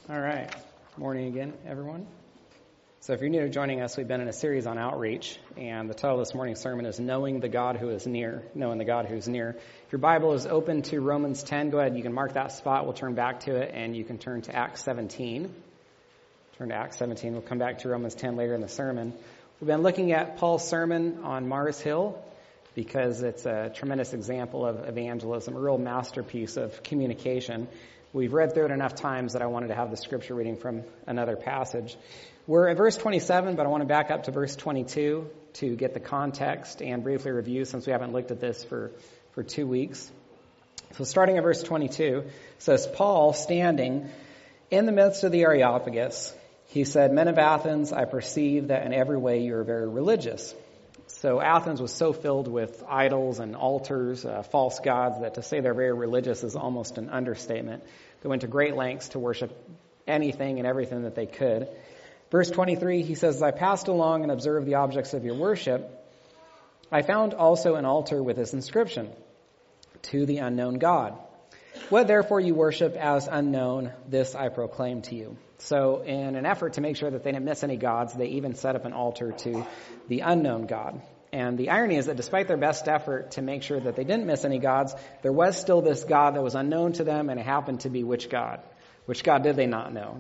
All right. Morning again, everyone. So if you're new to joining us, we've been in a series on outreach, and the title of this morning's sermon is Knowing the God Who is Near, Knowing the God Who's Near. If your Bible is open to Romans 10, go ahead, you can mark that spot, we'll turn back to it, and you can turn to Acts 17. Turn to Acts 17, we'll come back to Romans 10 later in the sermon. We've been looking at Paul's sermon on Mars Hill, because it's a tremendous example of evangelism, a real masterpiece of communication. We've read through it enough times that I wanted to have the scripture reading from another passage. We're at verse 27, but I want to back up to verse 22 to get the context and briefly review since we haven't looked at this for 2 weeks. So starting at verse 22, it says, Paul, standing in the midst of the Areopagus, he said, Men of Athens, I perceive that in every way you are very religious. So Athens was so filled with idols and altars, false gods, that to say they're very religious is almost an understatement. They went to great lengths to worship anything and everything that they could. Verse 23, he says, As I passed along and observed the objects of your worship, I found also an altar with this inscription, To the unknown God. What therefore you worship as unknown, this I proclaim to you. So in an effort to make sure that they didn't miss any gods, they even set up an altar to the unknown God. And the irony is that despite their best effort to make sure that they didn't miss any gods, there was still this God that was unknown to them, and it happened to be which God? Which God did they not know?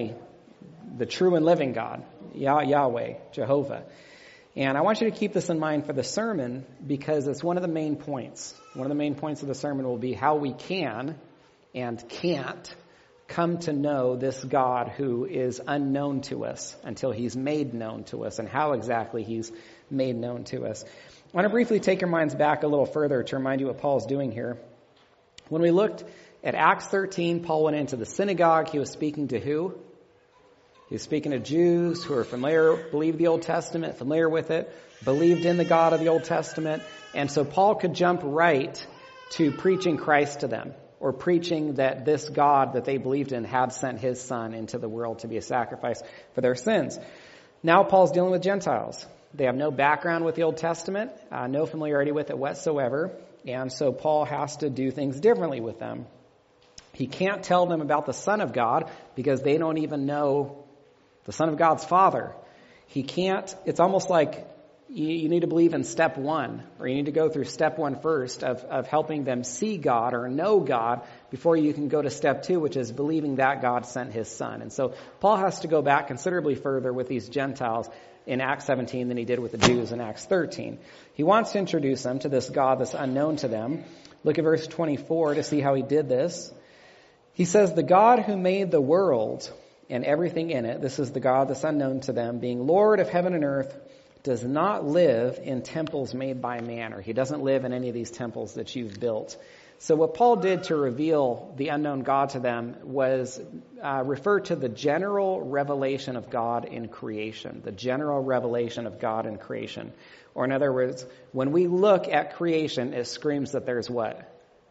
The true and living God, Yahweh, Jehovah. And I want you to keep this in mind for the sermon because it's one of the main points. One of the main points of the sermon will be how we can and can't come to know this God who is unknown to us until he's made known to us, and how exactly he's made known to us. I want to briefly take your minds back a little further to remind you what Paul's doing here. When we looked at Acts 13, Paul went into the synagogue. He was speaking to who? He was speaking to Jews who are familiar, believed the Old Testament, familiar with it, believed in the God of the Old Testament. And so Paul could jump right to preaching Christ to them, or preaching that this God that they believed in had sent his son into the world to be a sacrifice for their sins. Now Paul's dealing with Gentiles. They have no background with the Old Testament, no familiarity with it whatsoever, and so Paul has to do things differently with them. He can't tell them about the Son of God because they don't even know the Son of God's Father. He can't, it's almost like you need to believe in step one, or you need to go through step one first of helping them see God or know God before you can go to step two, which is believing that God sent his son. And so Paul has to go back considerably further with these Gentiles in Acts 17 than he did with the Jews in Acts 13. He wants to introduce them to this God that's unknown to them. Look at verse 24 to see how he did this. He says, The God who made the world and everything in it, this is the God that's unknown to them, being Lord of heaven and earth, does not live in temples made by man, or he doesn't live in any of these temples that you've built. So what Paul did to reveal the unknown God to them was refer to the general revelation of God in creation, the general revelation of God in creation. Or in other words, when we look at creation, it screams that there's what?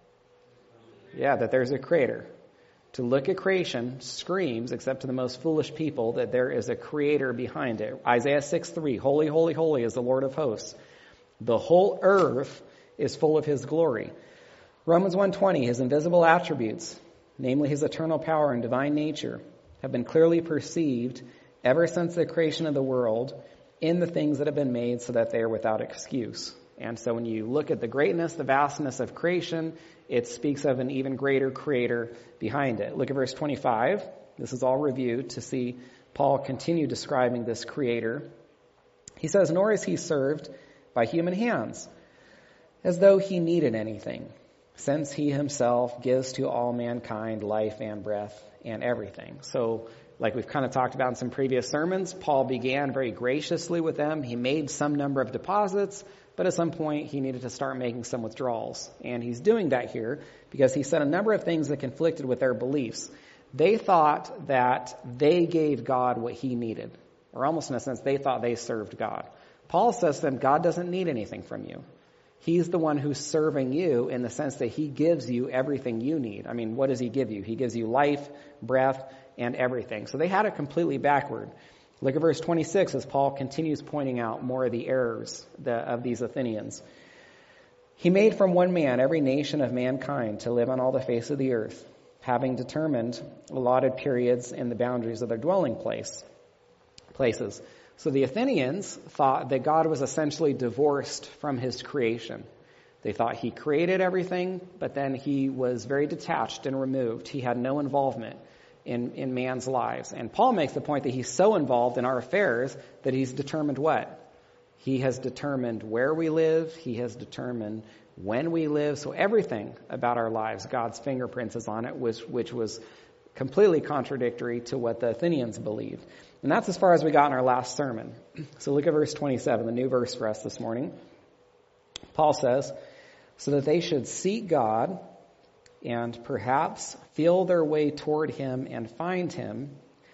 Yeah, that there's a creator. To look at creation screams, except to the most foolish people, that there is a creator behind it. Isaiah 6:3, Holy, holy, holy is the Lord of hosts. The whole earth is full of his glory. Romans 1:20, his invisible attributes, namely his eternal power and divine nature, have been clearly perceived ever since the creation of the world in the things that have been made, so that they are without excuse. And so when you look at the greatness, the vastness of creation, it speaks of an even greater creator behind it. Look at verse 25. This is all review to see Paul continue describing this creator. He says, Nor is he served by human hands, as though he needed anything, since he himself gives to all mankind life and breath and everything. So, like we've kind of talked about in some previous sermons, Paul began very graciously with them. He made some number of deposits, but at some point he needed to start making some withdrawals. And he's doing that here because he said a number of things that conflicted with their beliefs. They thought that they gave God what he needed, or almost in a sense, they thought they served God. Paul says to them, God doesn't need anything from you. He's the one who's serving you in the sense that he gives you everything you need. I mean, what does he give you? He gives you life, breath, and everything. So they had it completely backward. Look at verse 26 as Paul continues pointing out more of the errors of these Athenians. He made from one man every nation of mankind to live on all the face of the earth, having determined allotted periods and the boundaries of their dwelling places. So the Athenians thought that God was essentially divorced from his creation. They thought he created everything, but then he was very detached and removed. He had no involvement in man's lives. And Paul makes the point that he's so involved in our affairs that he's determined what? He has determined where we live. He has determined when we live. So everything about our lives, God's fingerprints is on it, which was completely contradictory to what the Athenians believed. And that's as far as we got in our last sermon. So look at verse 27, the new verse for us this morning. Paul says, so that they should seek God and perhaps feel their way toward him and find him,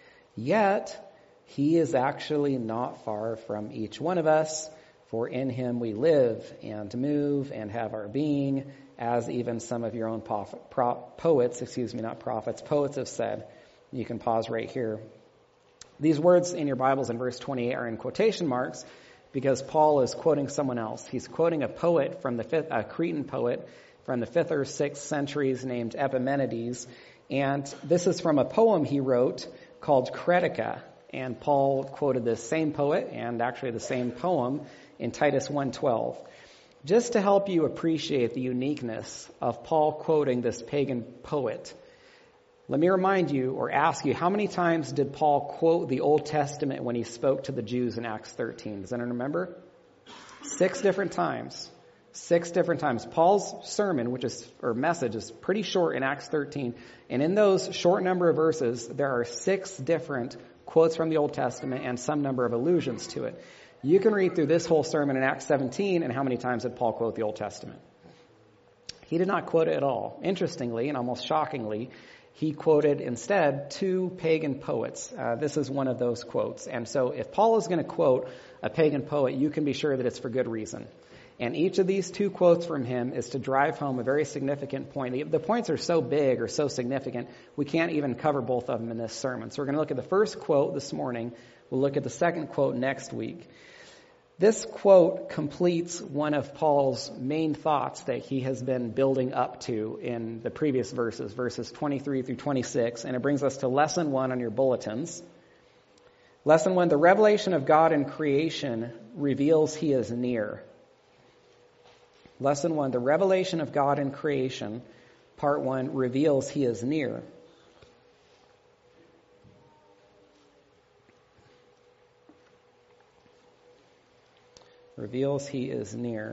yet he is actually not far from each one of us, for in him we live and move and have our being, as even some of your own poets have said. You can pause right here. These words in your Bibles in verse 28 are in quotation marks because Paul is quoting someone else. He's quoting a poet a Cretan poet from the 5th or 6th centuries named Epimenides. And this is from a poem he wrote called Cretica. And Paul quoted this same poet and actually the same poem in Titus 1:12. Just to help you appreciate the uniqueness of Paul quoting this pagan poet, let me remind you or ask you, how many times did Paul quote the Old Testament when he spoke to the Jews in Acts 13? Does anyone remember? 6 different times. 6 different times. Paul's sermon, message, is pretty short in Acts 13. And in those short number of verses, there are 6 different quotes from the Old Testament and some number of allusions to it. You can read through this whole sermon in Acts 17, and how many times did Paul quote the Old Testament? He did not quote it at all. Interestingly, and almost shockingly, he quoted instead 2 pagan poets. This is one of those quotes. And so if Paul is going to quote a pagan poet, you can be sure that it's for good reason. And each of these 2 quotes from him is to drive home a very significant point. The points are so big or so significant, we can't even cover both of them in this sermon. So we're going to look at the first quote this morning. We'll look at the second quote next week. This quote completes one of Paul's main thoughts that he has been building up to in the previous verses 23 through 26, and it brings us to lesson 1 on your bulletins. Lesson 1, the revelation of God in creation reveals he is near. Lesson 1, the revelation of God in creation, part 1, reveals he is near. Reveals he is near.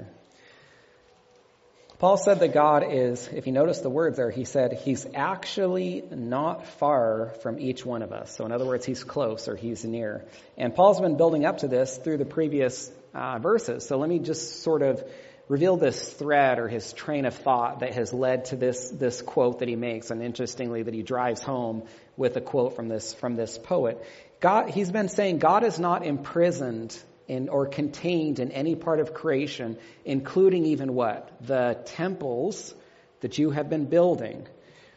Paul said that God is, if you notice the words there, he said he's actually not far from each one of us. So in other words, he's close or he's near. And Paul's been building up to this through the previous verses. So let me just sort of reveal this thread or his train of thought that has led to this quote that he makes. And interestingly, that he drives home with a quote from this poet. He's been saying God is not imprisoned or contained in any part of creation, including even what? The temples that you have been building.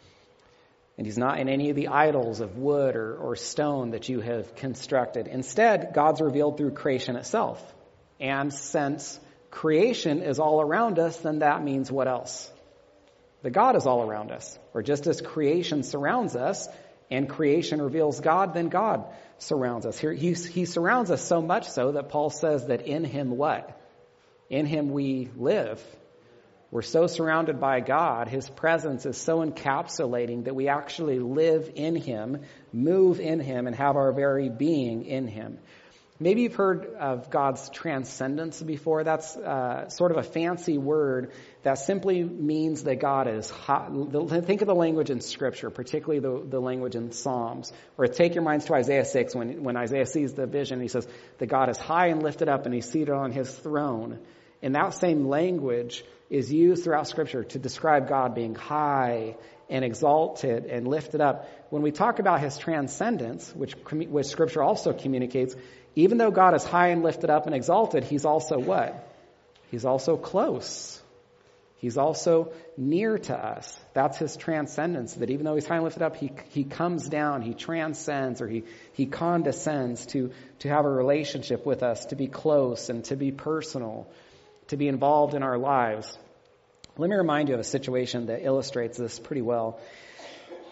And he's not in any of the idols of wood or stone that you have constructed. Instead, God's revealed through creation itself. And since creation is all around us, then that means what else? That God is all around us. Or just as creation surrounds us, and creation reveals God, then God surrounds us. Here, he surrounds us so much so that Paul says that in him what? In him we live. We're so surrounded by God, his presence is so encapsulating that we actually live in him, move in him, and have our very being in him. Maybe you've heard of God's transcendence before. That's sort of a fancy word that simply means that God is high. Think of the language in Scripture, particularly the language in Psalms. Or take your minds to Isaiah 6 when Isaiah sees the vision. He says that God is high and lifted up and he's seated on his throne. And that same language is used throughout Scripture to describe God being high and exalted and lifted up. When we talk about his transcendence, which Scripture also communicates, even though God is high and lifted up and exalted, he's also what? He's also close. He's also near to us. That's his transcendence, that even though he's high and lifted up, he comes down, he transcends, or he condescends to have a relationship with us, to be close and to be personal, to be involved in our lives. Let me remind you of a situation that illustrates this pretty well.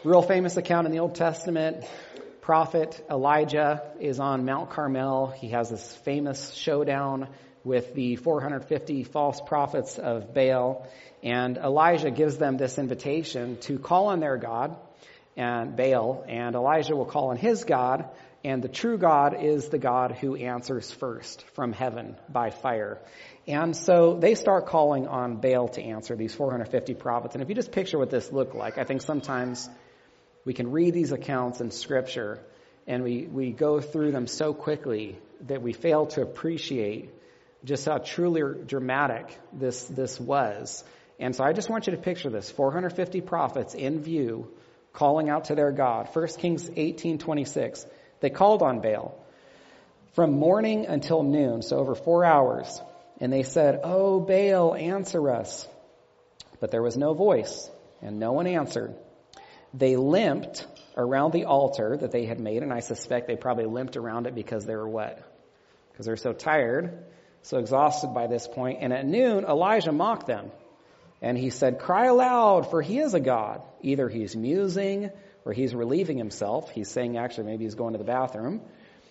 Real famous account in the Old Testament. Prophet Elijah is on Mount Carmel. He has this famous showdown with the 450 false prophets of Baal. And Elijah gives them this invitation to call on their God, and Baal, and Elijah will call on his God, and the true God is the God who answers first from heaven by fire. And so they start calling on Baal to answer, these 450 prophets. And if you just picture what this looked like, I think sometimes we can read these accounts in Scripture and we go through them so quickly that we fail to appreciate just how truly dramatic this was. And so I just want you to picture this, 450 prophets in view, calling out to their God. 1 Kings 18:26, they called on Baal from morning until noon, so over 4 hours. And they said, "Oh, Baal, answer us." But there was no voice, and no one answered. They limped around the altar that they had made, and I suspect they probably limped around it because they were what? Because they're so tired, so exhausted by this point. And at noon, Elijah mocked them. And he said, "Cry aloud, for he is a god." Either he's musing or he's relieving himself. He's saying actually maybe he's going to the bathroom.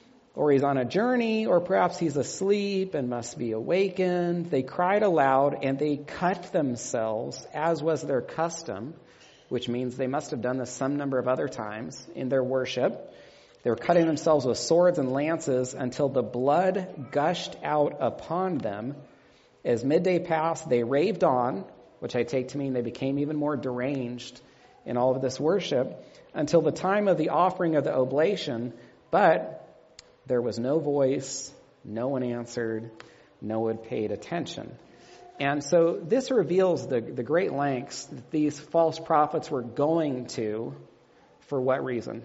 Or he's on a journey, or perhaps he's asleep and must be awakened. They cried aloud and they cut themselves, as was their custom, which means they must have done this some number of other times in their worship. They were cutting themselves with swords and lances until the blood gushed out upon them. As midday passed, they raved on, which I take to mean they became even more deranged in all of this worship, until the time of the offering of the oblation. But there was no voice, no one answered, no one paid attention. And so this reveals the great lengths that these false prophets were going to. For what reason?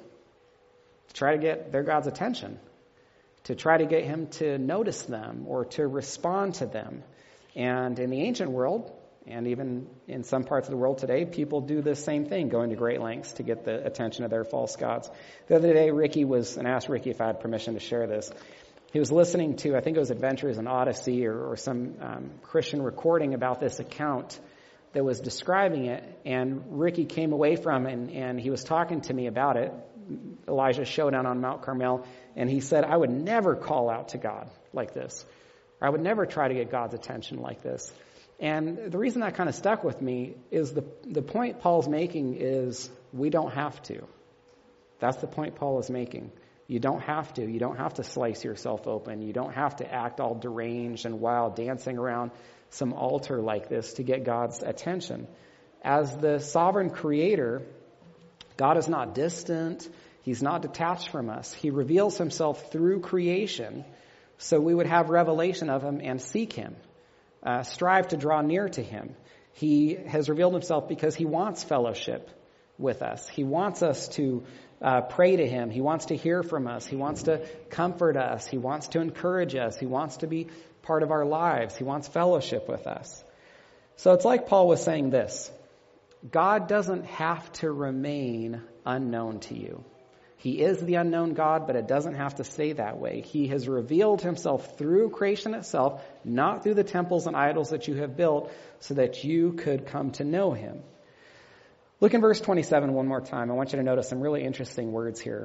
To try to get their God's attention, to try to get him to notice them or to respond to them. And in the ancient world, and even in some parts of the world today, people do the same thing, going to great lengths to get the attention of their false gods. The other day, and I asked Ricky if I had permission to share this. He was listening to, I think it was Adventures in Odyssey or some Christian recording about this account that was describing it. And Ricky came away from it and he was talking to me about it, Elijah's showdown on Mount Carmel. And he said, "I would never call out to God like this. Or I would never try to get God's attention like this." And the reason that kind of stuck with me is the point Paul's making is we don't have to. That's the point Paul is making. You don't have to. You don't have to slice yourself open. You don't have to act all deranged and wild, dancing around some altar like this to get God's attention. As the sovereign creator, God is not distant. He's not detached from us. He reveals himself through creation, so we would have revelation of him and seek him. Strive to draw near to him. He has revealed himself because he wants fellowship with us. He wants us to pray to him. He wants to hear from us. He wants to comfort us. He wants to encourage us. He wants to be part of our lives. He wants fellowship with us. So it's like Paul was saying this: God doesn't have to remain unknown to you. He is the unknown God, but it doesn't have to stay that way. He has revealed himself through creation itself, not through the temples and idols that you have built, so that you could come to know him. Look in verse 27 one more time. I want you to notice some really interesting words here.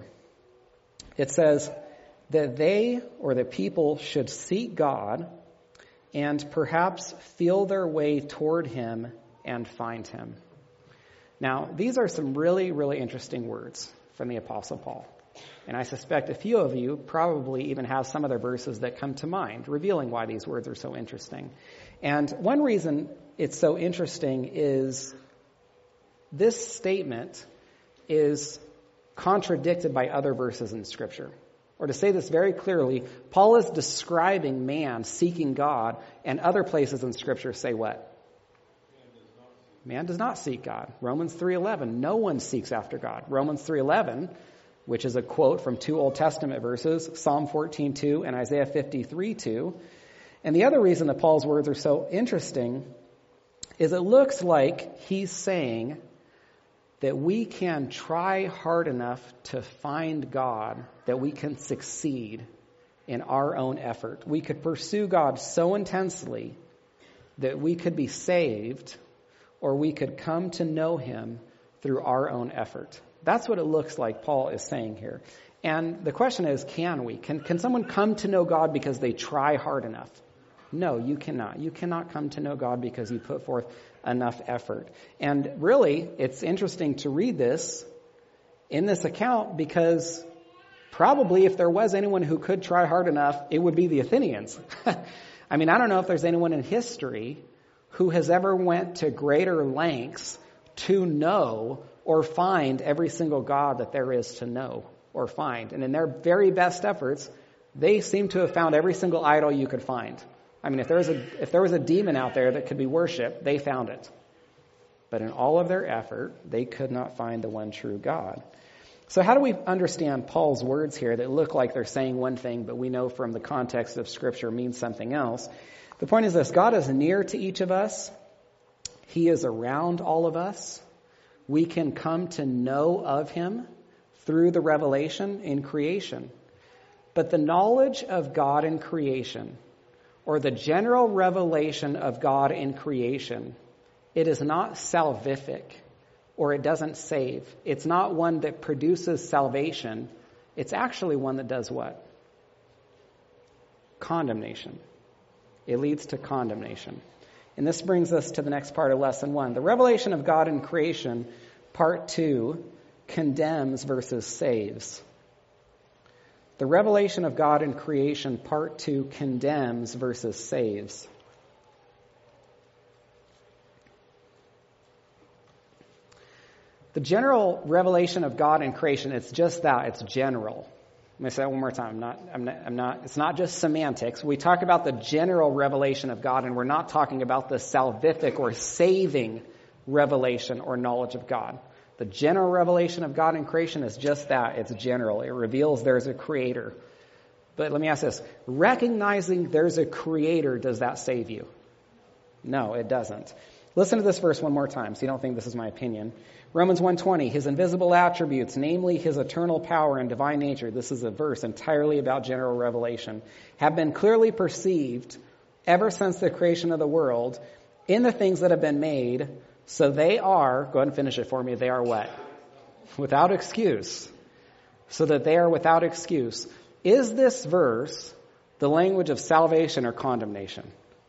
It says that they, or the people, should seek God and perhaps feel their way toward him and find him. Now, these are some really, really interesting words from the Apostle Paul. And I suspect a few of you probably even have some other verses that come to mind, revealing why these words are so interesting. And one reason it's so interesting is this statement is contradicted by other verses in Scripture. Or to say this very clearly, Paul is describing man seeking God, and other places in Scripture say what? Man does not seek God. Romans 3:11, no one seeks after God. Romans 3:11, which is a quote from two Old Testament verses, Psalm 14:2 and Isaiah 53:2. And the other reason that Paul's words are so interesting is it looks like he's saying that we can try hard enough to find God that we can succeed in our own effort. We could pursue God so intensely that we could be saved, or we could come to know him through our own effort. That's what it looks like Paul is saying here. And the question is, can we? Can someone come to know God because they try hard enough? No, you cannot. You cannot come to know God because you put forth enough effort. And really, it's interesting to read this in this account because probably if there was anyone who could try hard enough, it would be the Athenians. I mean, I don't know if there's anyone in history who has ever went to greater lengths to know or find every single God that there is to know or find. And in their very best efforts, they seem to have found every single idol you could find. I mean, if there was a demon out there that could be worshipped, they found it. But in all of their effort, they could not find the one true God. So how do we understand Paul's words here that look like they're saying one thing, but we know from the context of Scripture means something else? The point is this: God is near to each of us. He is around all of us. We can come to know of him through the revelation in creation. But the knowledge of God in creation, or the general revelation of God in creation, it is not salvific, or it doesn't save. It's not one that produces salvation. It's actually one that does what? Condemnation. It leads to condemnation. And this brings us to the next part of lesson 1. The revelation of God in creation, part 2, condemns versus saves. The revelation of God in creation, part 2, condemns versus saves. The general revelation of God in creation, it's just that, it's general. Let me say that one more time. It's not just semantics. We talk about the general revelation of God, and we're not talking about the salvific or saving revelation or knowledge of God. The general revelation of God in creation is just that. It's general. It reveals there's a creator. But let me ask this. Recognizing there's a creator, does that save you? No, it doesn't. Listen to this verse one more time so you don't think this is my opinion. Romans 1:20, his invisible attributes, namely his eternal power and divine nature, this is a verse entirely about general revelation, have been clearly perceived ever since the creation of the world in the things that have been made, so they are, go ahead and finish it for me, they are what? Without excuse. So that they are without excuse. Is this verse the language of salvation or condemnation?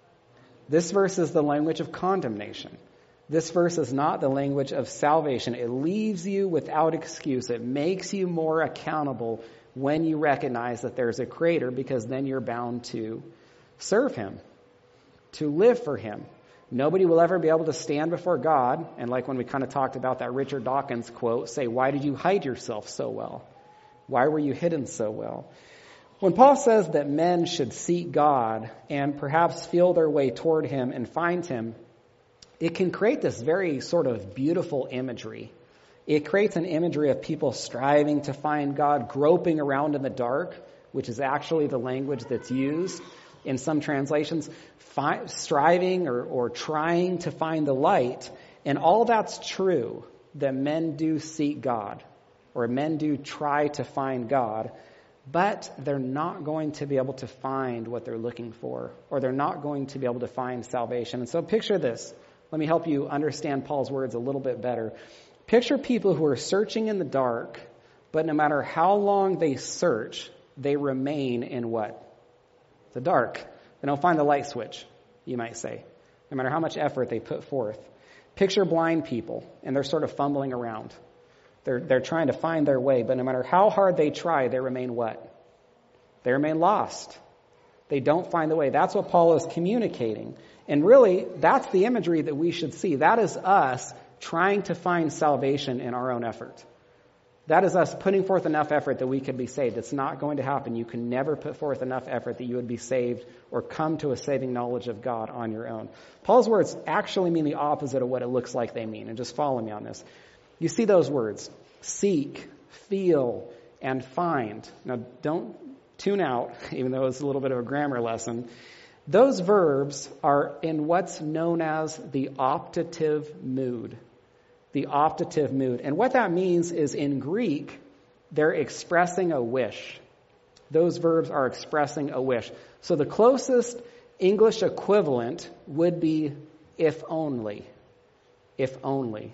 This verse is the language of condemnation. This verse is not the language of salvation. It leaves you without excuse. It makes you more accountable when you recognize that there's a creator, because then you're bound to serve him, to live for him. Nobody will ever be able to stand before God, and like when we kind of talked about that Richard Dawkins quote, say, why did you hide yourself so well? Why were you hidden so well? When Paul says that men should seek God and perhaps feel their way toward him and find him, it can create this very sort of beautiful imagery. It creates an imagery of people striving to find God, groping around in the dark, which is actually the language that's used in some translations, striving or trying to find the light. And all that's true, that men do seek God, or men do try to find God, but they're not going to be able to find what they're looking for, or they're not going to be able to find salvation. And so picture this. Let me help you understand Paul's words a little bit better. Picture people who are searching in the dark, but no matter how long they search, they remain in what? The dark. They don't find the light switch, you might say, no matter how much effort they put forth. Picture blind people, and they're sort of fumbling around. They're trying to find their way, but no matter how hard they try, they remain what? They remain lost. They don't find the way. That's what Paul is communicating. And really, that's the imagery that we should see. That is us trying to find salvation in our own effort. That is us putting forth enough effort that we could be saved. It's not going to happen. You can never put forth enough effort that you would be saved or come to a saving knowledge of God on your own. Paul's words actually mean the opposite of what it looks like they mean. And just follow me on this. You see those words, seek, feel, and find. Now, don't tune out, even though it's a little bit of a grammar lesson. Those verbs are in what's known as the optative mood. The optative mood. And what that means is in Greek, they're expressing a wish. Those verbs are expressing a wish. So the closest English equivalent would be if only. If only.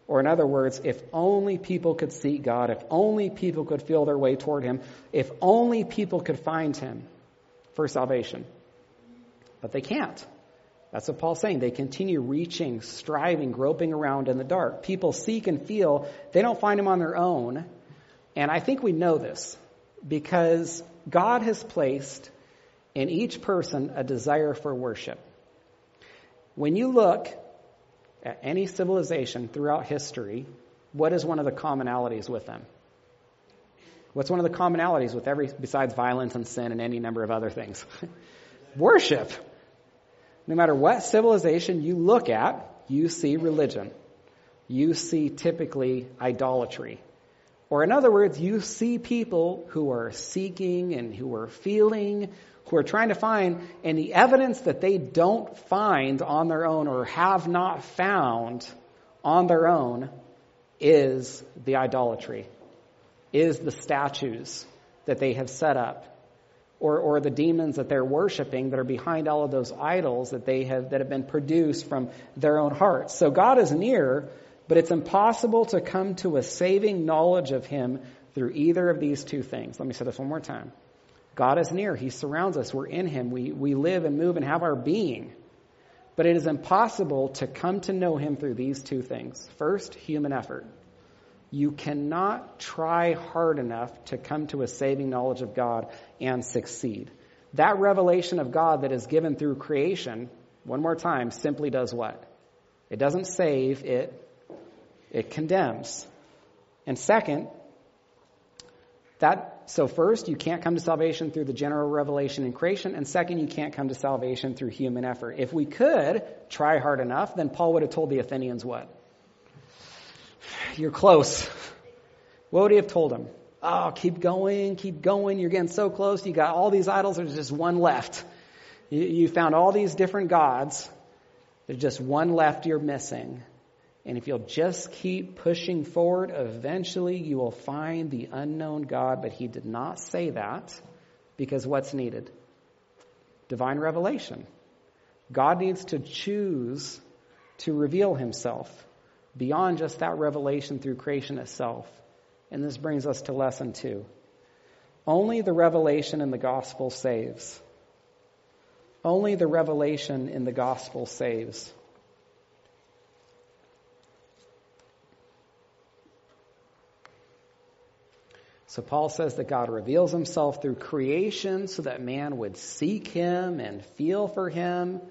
Or in other words, if only people could seek God, if only people could feel their way toward him, if only people could find him for salvation. But they can't. That's what Paul's saying. They continue reaching, striving, groping around in the dark. People seek and feel. They don't find him on their own. And I think we know this because God has placed in each person a desire for worship. When you look at any civilization throughout history, what is one of the commonalities with them? What's one of the commonalities with besides violence and sin and any number of other things? Worship. No matter what civilization you look at, you see religion. You see typically idolatry. Or in other words, you see people who are seeking and who are feeling, who are trying to find, and the evidence that they don't find on their own or have not found on their own is the idolatry, is the statues that they have set up, or the demons that they're worshiping that are behind all of those idols that have been produced from their own hearts. So God is near, but it's impossible to come to a saving knowledge of him through either of these two things. Let me say this one more time. God is near. He surrounds us. We're in him. We live and move and have our being. But it is impossible to come to know him through these two things. First, human effort. You cannot try hard enough to come to a saving knowledge of God and succeed. That revelation of God that is given through creation, one more time, simply does what? It doesn't save, it condemns. And second, so first, you can't come to salvation through the general revelation in creation, and second, you can't come to salvation through human effort. If we could try hard enough, then Paul would have told the Athenians what? You're close. What would he have told them? Oh, keep going, you're getting so close, you got all these idols, there's just one left. You found all these different gods, there's just one left you're missing. And if you'll just keep pushing forward, eventually you will find the unknown God. But he did not say that because what's needed? Divine revelation. God needs to choose to reveal himself beyond just that revelation through creation itself. And this brings us to lesson 2. Only the revelation in the gospel saves. Only the revelation in the gospel saves. So Paul says that God reveals himself through creation so that man would seek him and feel for him.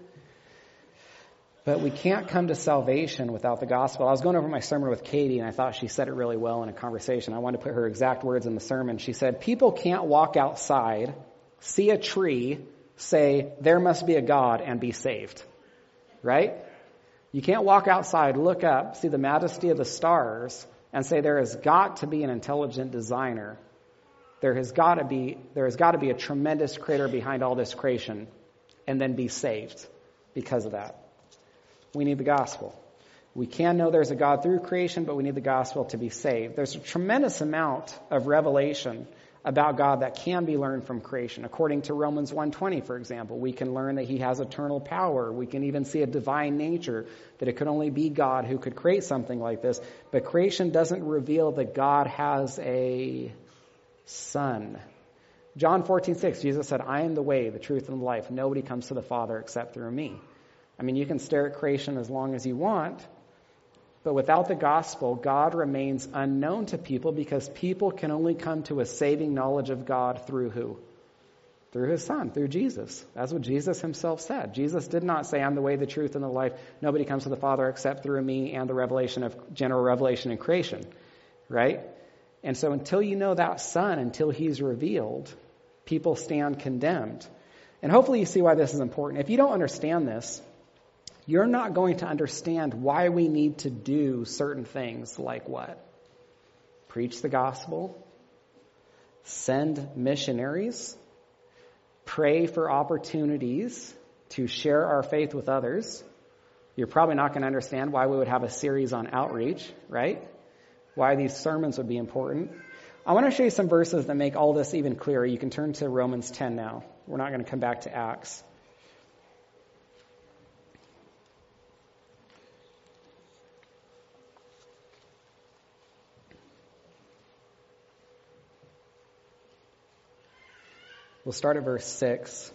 But we can't come to salvation without the gospel. I was going over my sermon with Katie, and I thought she said it really well in a conversation. I wanted to put her exact words in the sermon. She said, people can't walk outside, see a tree, say, there must be a God, and be saved. Right? You can't walk outside, look up, see the majesty of the stars, and say there has got to be an intelligent designer. There has got to be a tremendous creator behind all this creation, and then be saved because of that. We need the gospel. We can know there's a God through creation, but we need the gospel to be saved. There's a tremendous amount of revelation about God that can be learned from creation. According to Romans 1:20, for example, we can learn that he has eternal power. We can even see a divine nature, that it could only be God who could create something like this. But creation doesn't reveal that God has a son. John 14:6, Jesus said, I am the way, the truth, and the life. Nobody comes to the Father except through me. I mean, you can stare at creation as long as you want, but without the gospel, God remains unknown to people because people can only come to a saving knowledge of God through who? Through his son, through Jesus. That's what Jesus himself said. Jesus did not say, I'm the way, the truth, and the life. Nobody comes to the Father except through me and the revelation of general revelation in creation. Right? And so until you know that son, until he's revealed, people stand condemned. And hopefully you see why this is important. If you don't understand this, you're not going to understand why we need to do certain things like what? Preach the gospel, send missionaries, pray for opportunities to share our faith with others. You're probably not going to understand why we would have a series on outreach, right? Why these sermons would be important. I want to show you some verses that make all this even clearer. You can turn to Romans 10 now. We're not going to come back to Acts. We'll start at verse 6.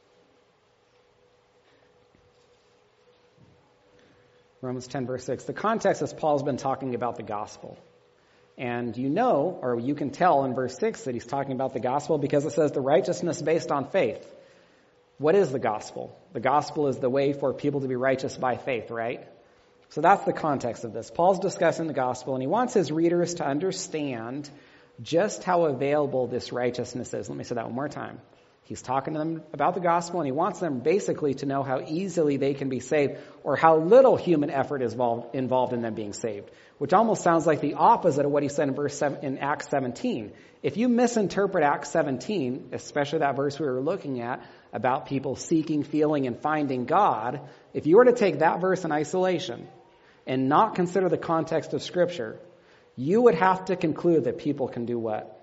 Romans 10, verse 6. The context is Paul's been talking about the gospel. And you know, or you can tell in verse 6 that he's talking about the gospel because it says the righteousness based on faith. What is the gospel? The gospel is the way for people to be righteous by faith, right? So that's the context of this. Paul's discussing the gospel, and he wants his readers to understand just how available this righteousness is. Let me say that one more time. He's talking to them about the gospel, and he wants them basically to know how easily they can be saved or how little human effort is involved in them being saved, which almost sounds like the opposite of what he said in Acts 17. If you misinterpret Acts 17, especially that verse we were looking at about people seeking, feeling, and finding God, if you were to take that verse in isolation and not consider the context of Scripture, you would have to conclude that people can do what?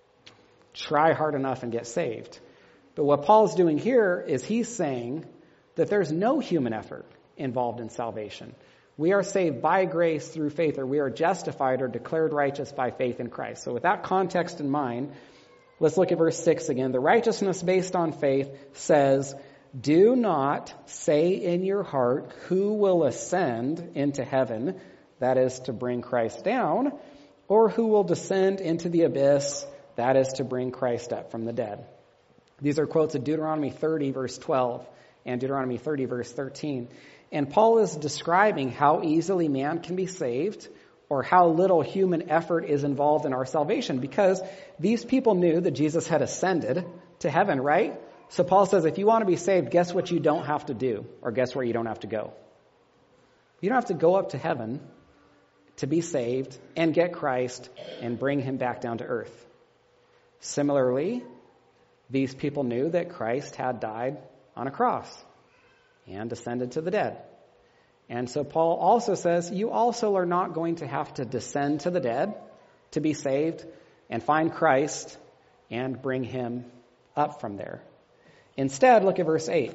Try hard enough and get saved. But what Paul's doing here is he's saying that there's no human effort involved in salvation. We are saved by grace through faith, or we are justified or declared righteous by faith in Christ. So with that context in mind, let's look at verse 6 again. The righteousness based on faith says, do not say in your heart, who will ascend into heaven, that is to bring Christ down, or who will descend into the abyss, that is to bring Christ up from the dead. These are quotes of Deuteronomy 30, verse 12, and Deuteronomy 30, verse 13. And Paul is describing how easily man can be saved or how little human effort is involved in our salvation, because these people knew that Jesus had ascended to heaven, right? So Paul says, if you want to be saved, guess what you don't have to do, or guess where you don't have to go? You don't have to go up to heaven to be saved and get Christ and bring him back down to earth. Similarly, these people knew that Christ had died on a cross and ascended to the dead. And so Paul also says, you also are not going to have to descend to the dead to be saved and find Christ and bring him up from there. Instead, look at verse 8.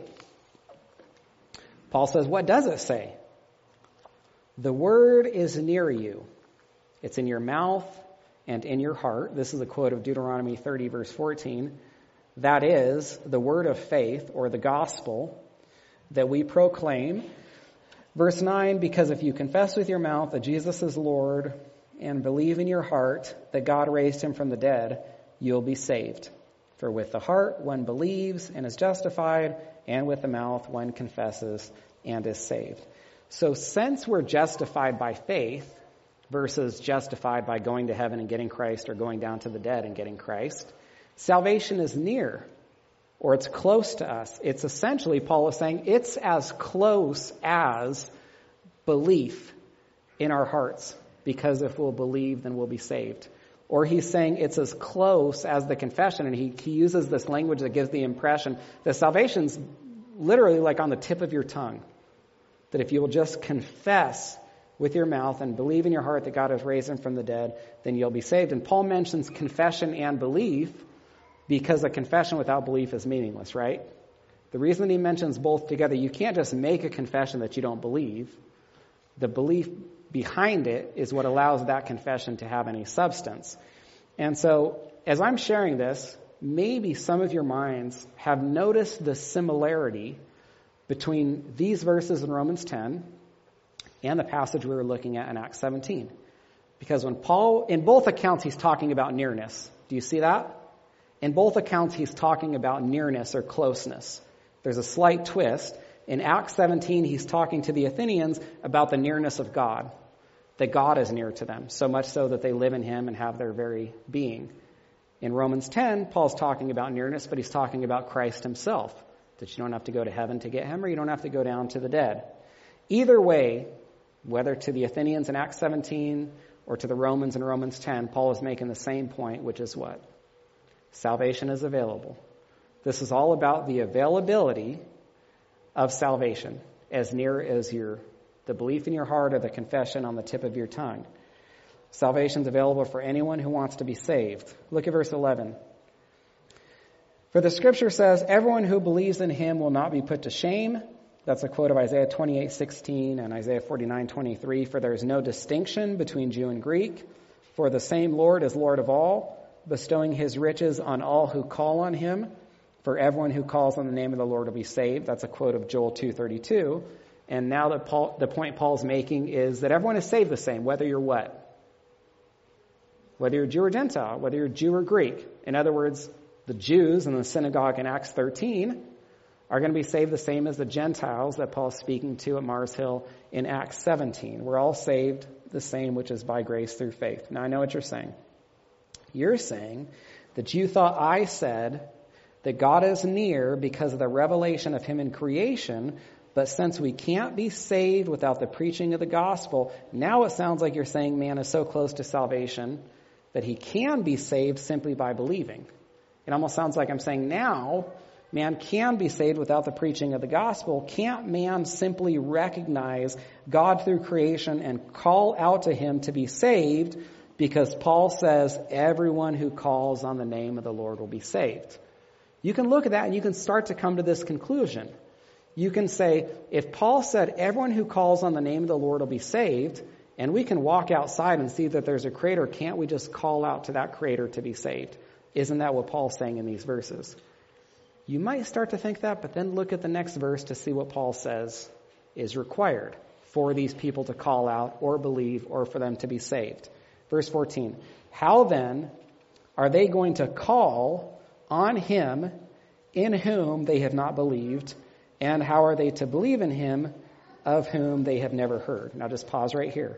Paul says, what does it say? The word is near you. It's in your mouth and in your heart. This is a quote of Deuteronomy 30, verse 14. That is the word of faith, or the gospel, that we proclaim. Verse 9, because if you confess with your mouth that Jesus is Lord and believe in your heart that God raised him from the dead, you'll be saved. For with the heart one believes and is justified, and with the mouth one confesses and is saved. So since we're justified by faith versus justified by going to heaven and getting Christ, or going down to the dead and getting Christ, salvation is near, or it's close to us. It's essentially, Paul is saying, it's as close as belief in our hearts, because if we'll believe, then we'll be saved. Or he's saying it's as close as the confession, and he uses this language that gives the impression that salvation's literally like on the tip of your tongue. That if you will just confess with your mouth and believe in your heart that God has raised him from the dead, then you'll be saved. And Paul mentions confession and belief because a confession without belief is meaningless, right? The reason he mentions both together, you can't just make a confession that you don't believe. The belief behind it is what allows that confession to have any substance. And so, as I'm sharing this, maybe some of your minds have noticed the similarity between these verses in Romans 10 and the passage we were looking at in Acts 17. Because when Paul, in both accounts, he's talking about nearness. Do you see that? In both accounts, he's talking about nearness or closeness. There's a slight twist. In Acts 17, he's talking to the Athenians about the nearness of God, that God is near to them, so much so that they live in him and have their very being. In Romans 10, Paul's talking about nearness, but he's talking about Christ himself, that you don't have to go to heaven to get him, or you don't have to go down to the dead. Either way, whether to the Athenians in Acts 17 or to the Romans in Romans 10, Paul is making the same point, which is what? Salvation is available. This is all about the availability of salvation, as near as the belief in your heart or the confession on the tip of your tongue. Salvation is available for anyone who wants to be saved. Look at verse 11. For the scripture says, everyone who believes in him will not be put to shame. That's a quote of Isaiah 28:16 and Isaiah 49:23. For there is no distinction between Jew and Greek, for the same Lord is Lord of all, bestowing his riches on all who call on him. For everyone who calls on the name of the Lord will be saved. That's a quote of Joel 2:32. And now the point Paul's making is that everyone is saved the same, whether you're what? Whether you're Jew or Gentile, whether you're Jew or Greek. In other words, the Jews in the synagogue in Acts 13 are going to be saved the same as the Gentiles that Paul's speaking to at Mars Hill in Acts 17. We're all saved the same, which is by grace through faith. Now, I know what you're saying. You're saying that you thought I said that God is near because of the revelation of him in creation, but since we can't be saved without the preaching of the gospel, now it sounds like you're saying man is so close to salvation that he can be saved simply by believing. It almost sounds like I'm saying now man can be saved without the preaching of the gospel. Can't man simply recognize God through creation and call out to him to be saved because Paul says everyone who calls on the name of the Lord will be saved? You can look at that and you can start to come to this conclusion. You can say, if Paul said everyone who calls on the name of the Lord will be saved, and we can walk outside and see that there's a creator, can't we just call out to that creator to be saved? Isn't that what Paul's saying in these verses? You might start to think that, but then look at the next verse to see what Paul says is required for these people to call out or believe or for them to be saved. Verse 14, how then are they going to call on him in whom they have not believed, and how are they to believe in him of whom they have never heard? Now just pause right here.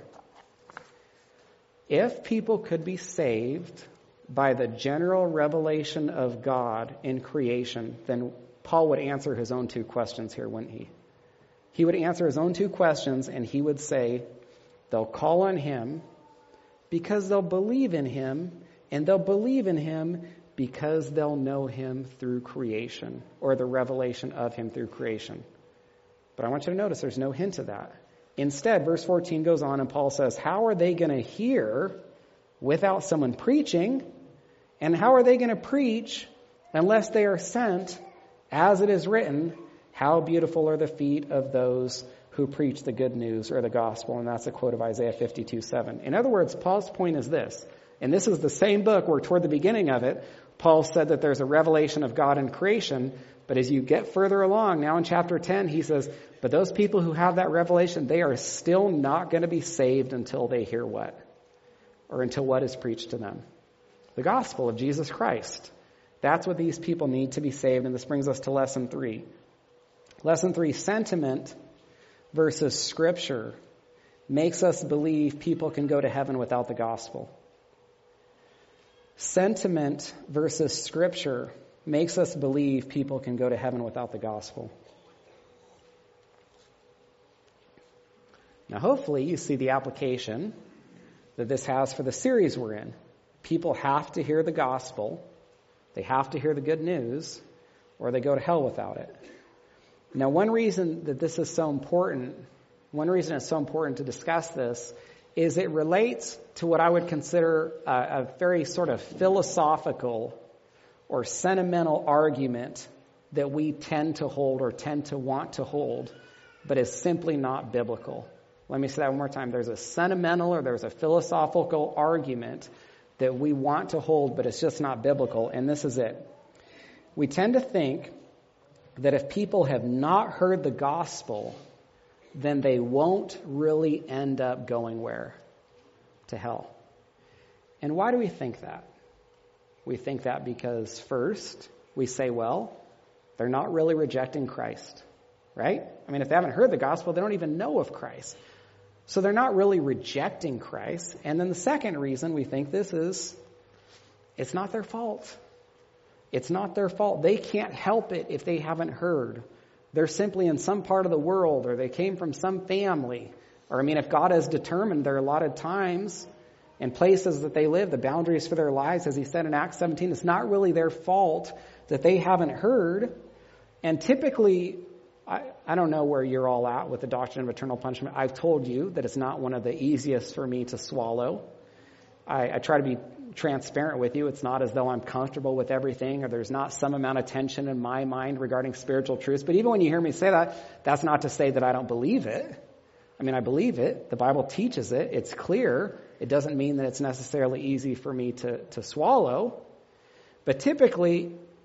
If people could be saved by the general revelation of God in creation, then Paul would answer his own two questions here, wouldn't he? He would answer his own two questions and he would say, they'll call on him because they'll believe in him, and they'll believe in him because they'll know him through creation, or the revelation of him through creation. But I want you to notice there's no hint of that. Instead, verse 14 goes on and Paul says, how are they going to hear without someone preaching? And how are they going to preach unless they are sent? As it is written, how beautiful are the feet of those who preach the good news or the gospel. And that's a quote of Isaiah 52:7. In other words, Paul's point is this, and this is the same book where toward the beginning of it, Paul said that there's a revelation of God in creation, but as you get further along, now in chapter 10, he says, but those people who have that revelation, they are still not going to be saved until they hear what? Or until what is preached to them? The gospel of Jesus Christ. That's what these people need to be saved, and this brings us to lesson 3. Lesson 3, sentiment versus scripture makes us believe people can go to heaven without the gospel. Sentiment versus scripture makes us believe people can go to heaven without the gospel. Now, hopefully, you see the application that this has for the series we're in. People have to hear the gospel, they have to hear the good news, or they go to hell without it. Now, one reason that this is so important, one reason it's so important to discuss this, is it relates to what I would consider a very sort of philosophical or sentimental argument that we tend to hold or tend to want to hold, but is simply not biblical. Let me say that one more time. There's a sentimental or there's a philosophical argument that we want to hold, but it's just not biblical, and this is it. We tend to think that if people have not heard the gospel, then they won't really end up going where? To hell. And why do we think that? We think that because first, we say, well, they're not really rejecting Christ, right? I mean, if they haven't heard the gospel, they don't even know of Christ. So they're not really rejecting Christ. And then the second reason we think this is, it's not their fault. It's not their fault. They can't help it if they haven't heard. They're simply in some part of the world, or they came from some family. Or, I mean, if God has determined their allotted times and places that they live, the boundaries for their lives, as he said in Acts 17, it's not really their fault that they haven't heard. And typically, I don't know where you're all at with the doctrine of eternal punishment. I've told you that it's not one of the easiest for me to swallow. I try to be transparent with you. It's not as though I'm comfortable with everything, or there's not some amount of tension in my mind regarding spiritual truths. But even when you hear me say that, that's not to say that I don't believe it. I mean, I believe it. The Bible teaches it. It's clear. It doesn't mean that it's necessarily easy for me to swallow. But typically,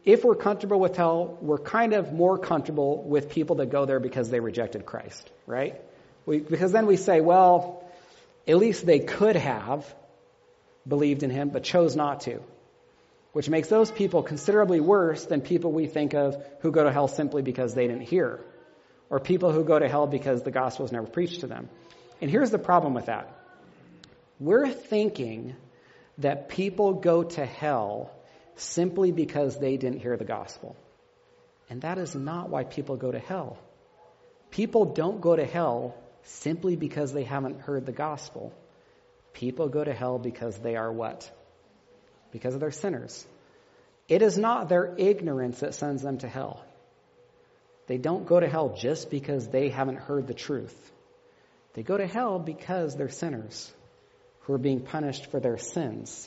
if we're comfortable with hell, we're kind of more comfortable with people that go there because they rejected Christ, right? Because then we say, well, at least they could have believed in him, but chose not to, which makes those people considerably worse than people we think of who go to hell simply because they didn't hear, or people who go to hell because the gospel was never preached to them. And here's the problem with that. We're thinking that people go to hell simply because they didn't hear the gospel. And that is not why people go to hell. People don't go to hell simply because they haven't heard the gospel. People go to hell because they are what? Because they're sinners. It is not their ignorance that sends them to hell. They don't go to hell just because they haven't heard the truth. They go to hell because they're sinners who are being punished for their sins.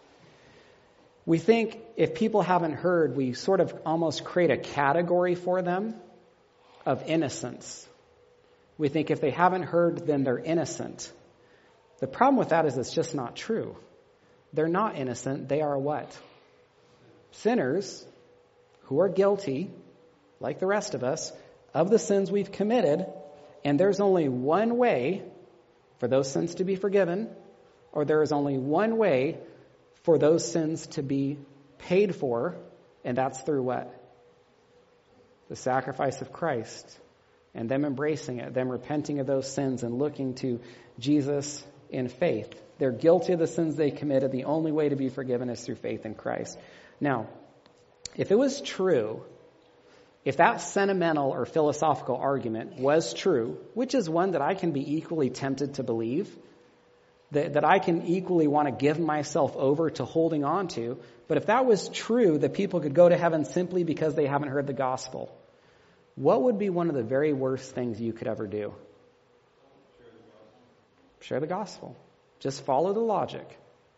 We think if people haven't heard, we sort of almost create a category for them of innocence. We think if they haven't heard, then they're innocent. The problem with that is it's just not true. They're not innocent. They are what? Sinners who are guilty, like the rest of us, of the sins we've committed. And there's only one way for those sins to be forgiven, or there is only one way for those sins to be paid for, and that's through what? The sacrifice of Christ, and them embracing it, them repenting of those sins and looking to Jesus in faith. They're guilty of the sins they committed. The only way to be forgiven is through faith in Christ. Now, if it was true, if that sentimental or philosophical argument was true, which is one that I can be equally tempted to believe, that I can equally want to give myself over to holding on to, but if that was true, that people could go to heaven simply because they haven't heard the gospel, what would be one of the very worst things you could ever do? Share the gospel. Just follow the logic.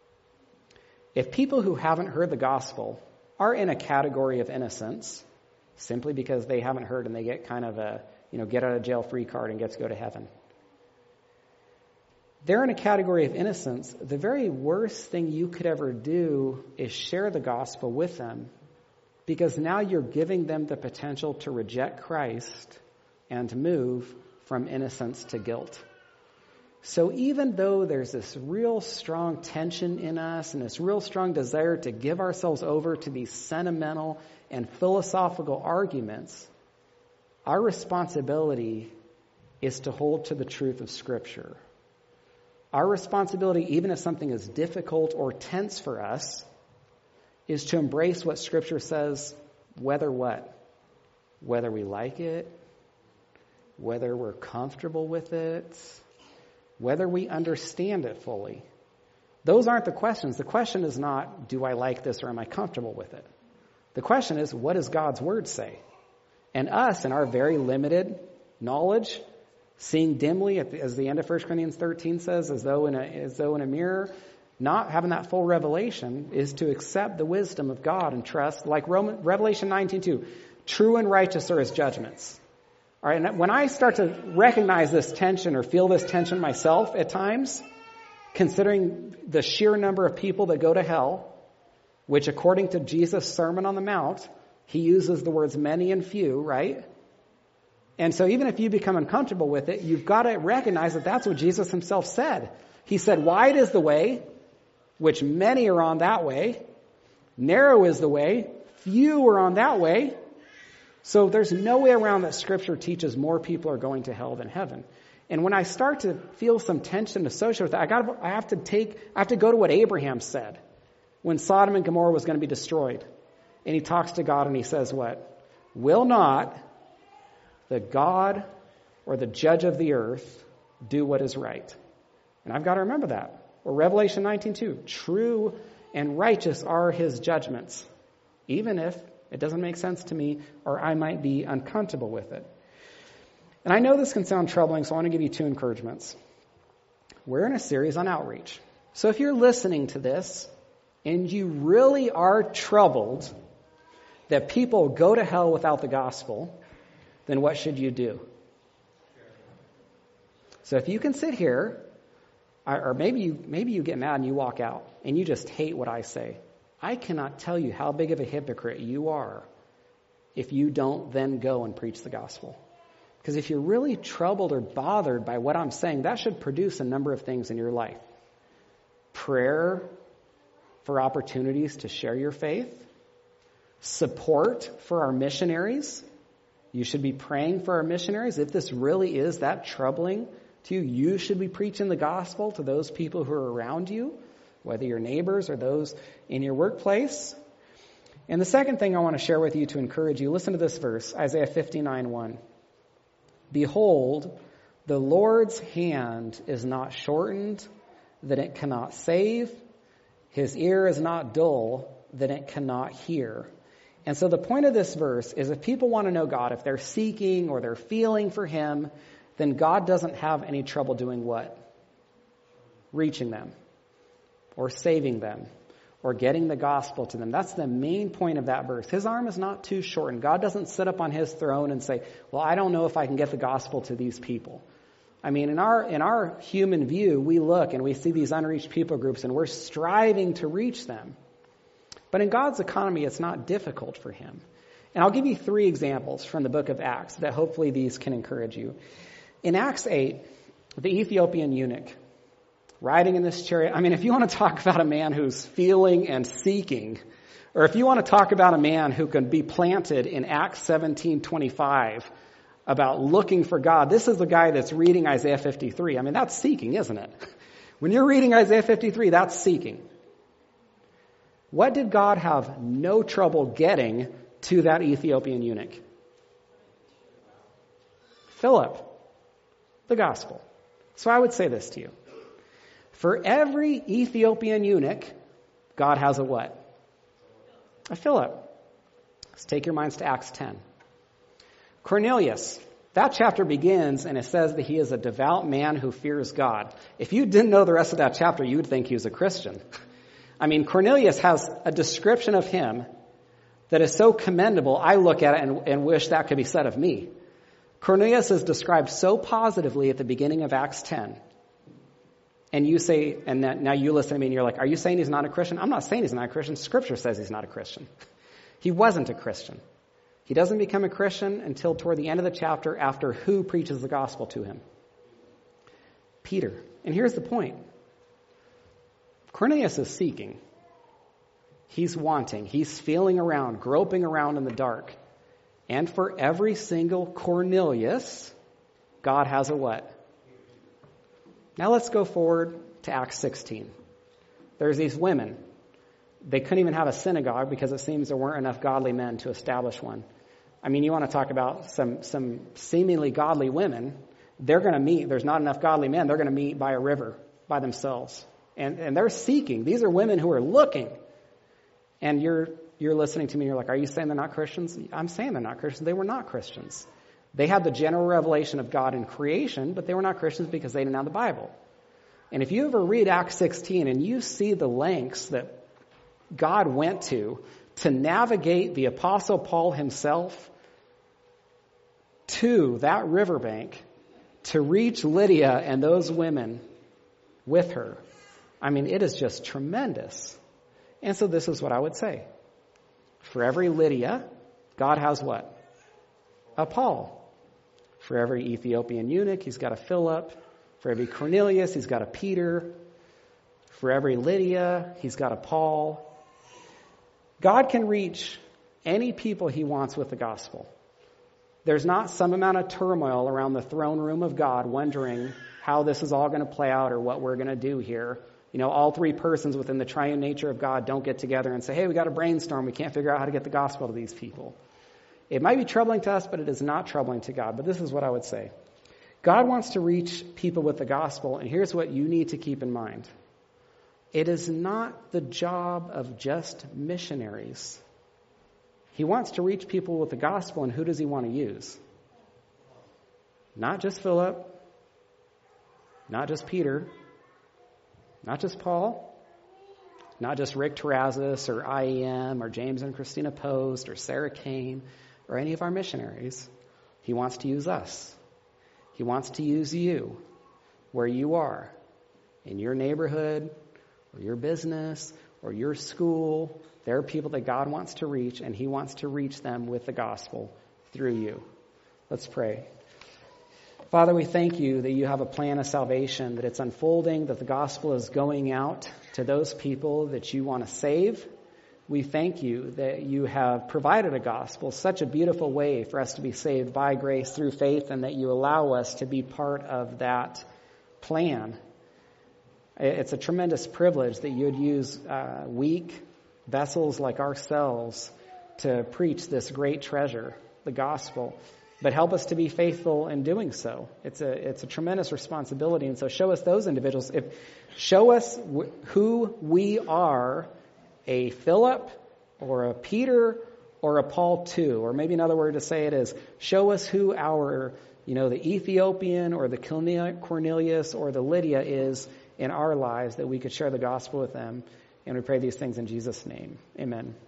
If people who haven't heard the gospel are in a category of innocence, simply because they haven't heard and they get kind of a, get out of jail free card and get to go to heaven, they're in a category of innocence. The very worst thing you could ever do is share the gospel with them, because now you're giving them the potential to reject Christ and to move from innocence to guilt. So even though there's this real strong tension in us and this real strong desire to give ourselves over to these sentimental and philosophical arguments, our responsibility is to hold to the truth of Scripture. Our responsibility, even if something is difficult or tense for us, is to embrace what Scripture says, whether what? Whether we like it, whether we're comfortable with it, whether we understand it fully. Those aren't the questions. The question is not, do I like this or am I comfortable with it? The question is, what does God's Word say? And us, in our very limited knowledge, seeing dimly, as the end of 1 Corinthians 13 says, as though in a mirror, not having that full revelation is to accept the wisdom of God and trust, like Revelation 19:2, true and righteous are His judgments. All right, and when I start to recognize this tension or feel this tension myself at times, considering the sheer number of people that go to hell, which according to Jesus' Sermon on the Mount, He uses the words many and few, right? And so even if you become uncomfortable with it, you've got to recognize that that's what Jesus Himself said. He said, wide is the way, which many are on that way. Narrow is the way, few are on that way. So there's no way around that Scripture teaches more people are going to hell than heaven. And when I start to feel some tension associated with that, I have to go to what Abraham said when Sodom and Gomorrah was going to be destroyed. And he talks to God and he says what? Will not the God or the judge of the earth do what is right? And I've got to remember that. Or Revelation 19:2, true and righteous are His judgments, even if it doesn't make sense to me or I might be uncomfortable with it. And I know this can sound troubling, so I want to give you two encouragements. We're in a series on outreach. So if you're listening to this and you really are troubled that people go to hell without the gospel, then what should you do? So if you can sit here, or maybe you get mad and you walk out and you just hate what I say, I cannot tell you how big of a hypocrite you are if you don't then go and preach the gospel. Because if you're really troubled or bothered by what I'm saying, that should produce a number of things in your life. Prayer for opportunities to share your faith. Support for our missionaries. You should be praying for our missionaries. If this really is that troubling to you, you should be preaching the gospel to those people who are around you, whether your neighbors or those in your workplace. And the second thing I want to share with you to encourage you, listen to this verse, Isaiah 59:1. Behold, the Lord's hand is not shortened, that it cannot save. His ear is not dull, that it cannot hear. And so the point of this verse is if people want to know God, if they're seeking or they're feeling for Him, then God doesn't have any trouble doing what? Reaching them or saving them or getting the gospel to them. That's the main point of that verse. His arm is not too shortened. God doesn't sit up on His throne and say, well, I don't know if I can get the gospel to these people. I mean, in our human view, we look and we see these unreached people groups and we're striving to reach them. But in God's economy, it's not difficult for Him. And I'll give you 3 examples from the book of Acts that hopefully these can encourage you. In Acts 8, the Ethiopian eunuch, riding in this chariot. I mean, if you want to talk about a man who's feeling and seeking, or if you want to talk about a man who can be planted in Acts 17:25 about looking for God, this is the guy that's reading Isaiah 53. I mean, that's seeking, isn't it? When you're reading Isaiah 53, that's seeking. What did God have no trouble getting to that Ethiopian eunuch? Philip, the gospel. So I would say this to you. For every Ethiopian eunuch, God has a what? A Philip. Let's take your minds to Acts 10. Cornelius. That chapter begins and it says that he is a devout man who fears God. If you didn't know the rest of that chapter, you would think he was a Christian. I mean, Cornelius has a description of him that is so commendable, I look at it and wish that could be said of me. Cornelius is described so positively at the beginning of Acts 10. And you say, and now you listen to me and you're like, are you saying he's not a Christian? I'm not saying he's not a Christian. Scripture says he's not a Christian. He wasn't a Christian. He doesn't become a Christian until toward the end of the chapter after who preaches the gospel to him? Peter. And here's the point. Cornelius is seeking. He's wanting. He's feeling around, groping around in the dark. And for every single Cornelius, God has a what? Now let's go forward to Acts 16. There's these women. They couldn't even have a synagogue because it seems there weren't enough godly men to establish one. I mean, you want to talk about some seemingly godly women. They're going to meet. There's not enough godly men. They're going to meet by a river by themselves. And they're seeking. These are women who are looking. And you're listening to me and you're like, are you saying they're not Christians? I'm saying they're not Christians. They were not Christians. They had the general revelation of God in creation, but they were not Christians because they didn't have the Bible. And if you ever read Acts 16 and you see the lengths that God went to navigate the Apostle Paul himself to that riverbank to reach Lydia and those women with her, I mean, it is just tremendous. And so this is what I would say. For every Lydia, God has what? A Paul. For every Ethiopian eunuch, he's got a Philip. For every Cornelius, he's got a Peter. For every Lydia, he's got a Paul. God can reach any people he wants with the gospel. There's not some amount of turmoil around the throne room of God wondering how this is all going to play out or what we're going to do here. You know, all 3 persons within the triune nature of God don't get together and say, hey, we got to brainstorm. We can't figure out how to get the gospel to these people. It might be troubling to us, but it is not troubling to God. But this is what I would say. God wants to reach people with the gospel, and here's what you need to keep in mind. It is not the job of just missionaries. He wants to reach people with the gospel, and who does he want to use? Not just Philip, not just Peter, not just Paul, not just Rick Terrazas or IEM or James and Christina Post or Sarah Kane or any of our missionaries. He wants to use us. He wants to use you where you are, in your neighborhood or your business or your school. There are people that God wants to reach, and he wants to reach them with the gospel through you. Let's pray. Father, we thank you that you have a plan of salvation, that it's unfolding, that the gospel is going out to those people that you want to save. We thank you that you have provided a gospel, such a beautiful way for us to be saved by grace through faith, and that you allow us to be part of that plan. It's a tremendous privilege that you would use weak vessels like ourselves to preach this great treasure, the gospel. But help us to be faithful in doing so. It's a tremendous responsibility. And so show us those individuals. Show us who we are, a Philip or a Peter or a Paul too. Or maybe another word to say it is, show us who our, the Ethiopian or the Cornelius or the Lydia is in our lives, that we could share the gospel with them. And we pray these things in Jesus' name. Amen.